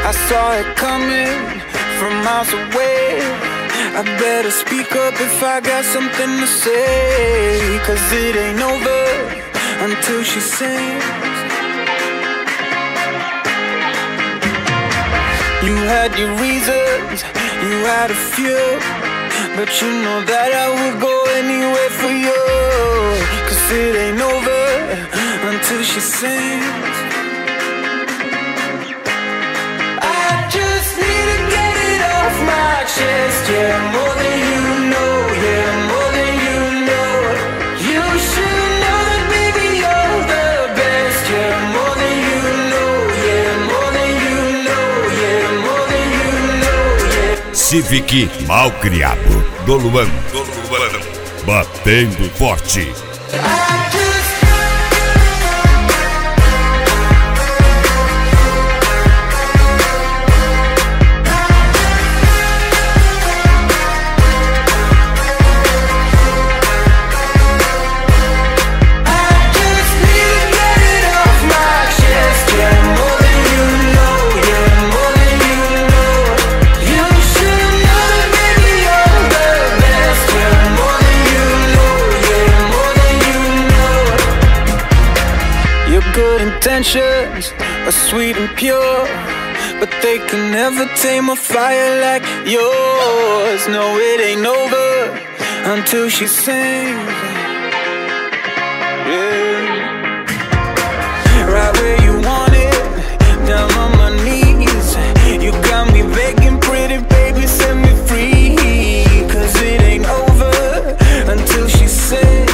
I saw it coming from miles away. I better speak up if I got something to say, 'cause it ain't over until she sings. You had your reasons, you had a few, but you know that I would go anywhere for you, 'cause it ain't over until she sings. I just need to get it off my chest, yeah, more than you know, yeah, more than you know. You should know that baby you're the best, yeah, more than you know, yeah, more than you know, yeah, more than you know, yeah. Civic Malcriado, do Luan, batendo forte. Good intentions are sweet and pure, but they can never tame a fire like yours. No, it ain't over until she sings. Yeah. Right where you want it, down on my knees. You got me begging, pretty baby, set me free, 'cause it ain't over until she sings.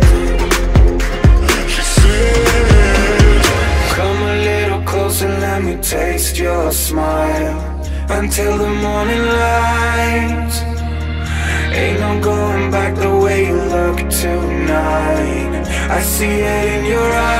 Let me taste your smile until the morning light. Ain't no going back the way you look tonight. I see it in your eyes.